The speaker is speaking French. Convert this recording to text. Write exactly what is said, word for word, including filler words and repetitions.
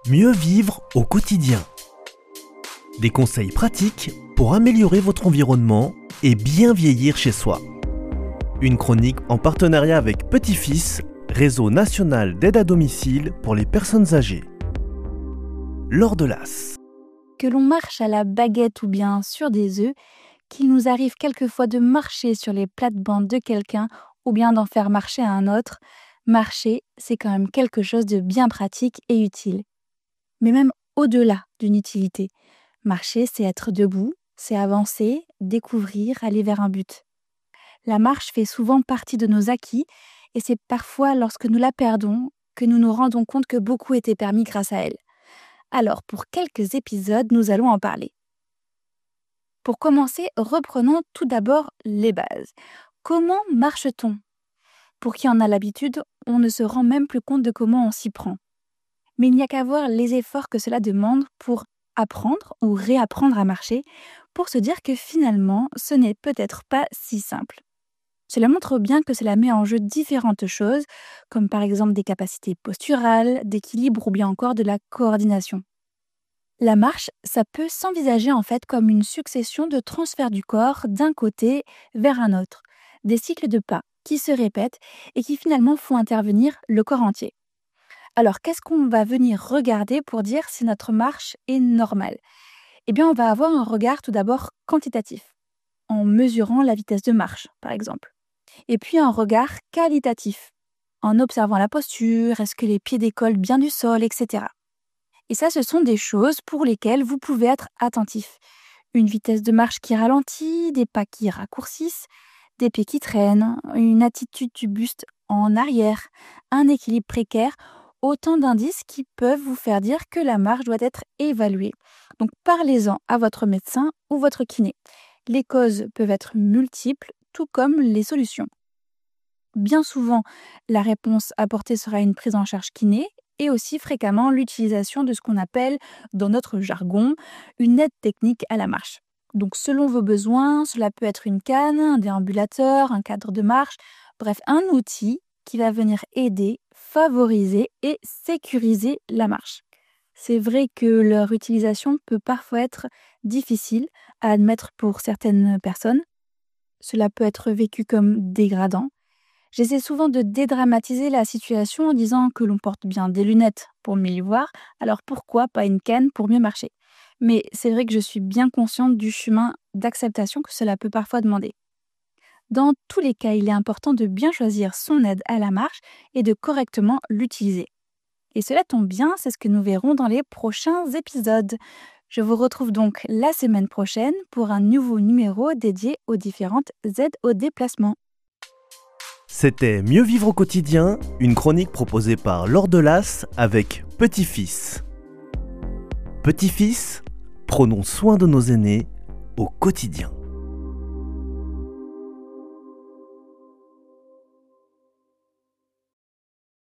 Mieux vivre au quotidien. Des conseils pratiques pour améliorer votre environnement et bien vieillir chez soi. Une chronique en partenariat avec Petit-Fils, réseau national d'aide à domicile pour les personnes âgées. Laure Delas. Que l'on marche à la baguette ou bien sur des œufs, qu'il nous arrive quelquefois de marcher sur les plates-bandes de quelqu'un ou bien d'en faire marcher à un autre, marcher, c'est quand même quelque chose de bien pratique et utile. Mais même au-delà d'une utilité, marcher, c'est être debout, c'est avancer, découvrir, aller vers un but. La marche fait souvent partie de nos acquis et c'est parfois lorsque nous la perdons que nous nous rendons compte que beaucoup était permis grâce à elle. Alors, pour quelques épisodes, nous allons en parler. Pour commencer, reprenons tout d'abord les bases. Comment marche-t-on ? Pour qui en a l'habitude, on ne se rend même plus compte de comment on s'y prend. Mais il n'y a qu'à voir les efforts que cela demande pour apprendre ou réapprendre à marcher, pour se dire que finalement, ce n'est peut-être pas si simple. Cela montre bien que cela met en jeu différentes choses, comme par exemple des capacités posturales, d'équilibre ou bien encore de la coordination. La marche, ça peut s'envisager en fait comme une succession de transferts du corps d'un côté vers un autre, des cycles de pas qui se répètent et qui finalement font intervenir le corps entier. Alors, qu'est-ce qu'on va venir regarder pour dire si notre marche est normale ? Eh bien, on va avoir un regard tout d'abord quantitatif, en mesurant la vitesse de marche, par exemple. Et puis un regard qualitatif, en observant la posture, est-ce que les pieds décollent bien du sol, et cetera. Et ça, ce sont des choses pour lesquelles vous pouvez être attentif. Une vitesse de marche qui ralentit, des pas qui raccourcissent, des pieds qui traînent, une attitude du buste en arrière, un équilibre précaire, autant d'indices qui peuvent vous faire dire que la marche doit être évaluée. Donc parlez-en à votre médecin ou votre kiné. Les causes peuvent être multiples, tout comme les solutions. Bien souvent, la réponse apportée sera une prise en charge kiné et aussi fréquemment l'utilisation de ce qu'on appelle, dans notre jargon, une aide technique à la marche. Donc selon vos besoins, cela peut être une canne, un déambulateur, un cadre de marche, bref, un outil qui va venir aider, favoriser et sécuriser la marche. C'est vrai que leur utilisation peut parfois être difficile à admettre pour certaines personnes. Cela peut être vécu comme dégradant. J'essaie souvent de dédramatiser la situation en disant que l'on porte bien des lunettes pour mieux y voir, alors pourquoi pas une canne pour mieux marcher ? Mais c'est vrai que je suis bien consciente du chemin d'acceptation que cela peut parfois demander. Dans tous les cas, il est important de bien choisir son aide à la marche et de correctement l'utiliser. Et cela tombe bien, c'est ce que nous verrons dans les prochains épisodes. Je vous retrouve donc la semaine prochaine pour un nouveau numéro dédié aux différentes aides au déplacement. C'était Mieux vivre au quotidien, une chronique proposée par Laure Delas avec Petit-Fils. Petit-Fils, prenons soin de nos aînés au quotidien.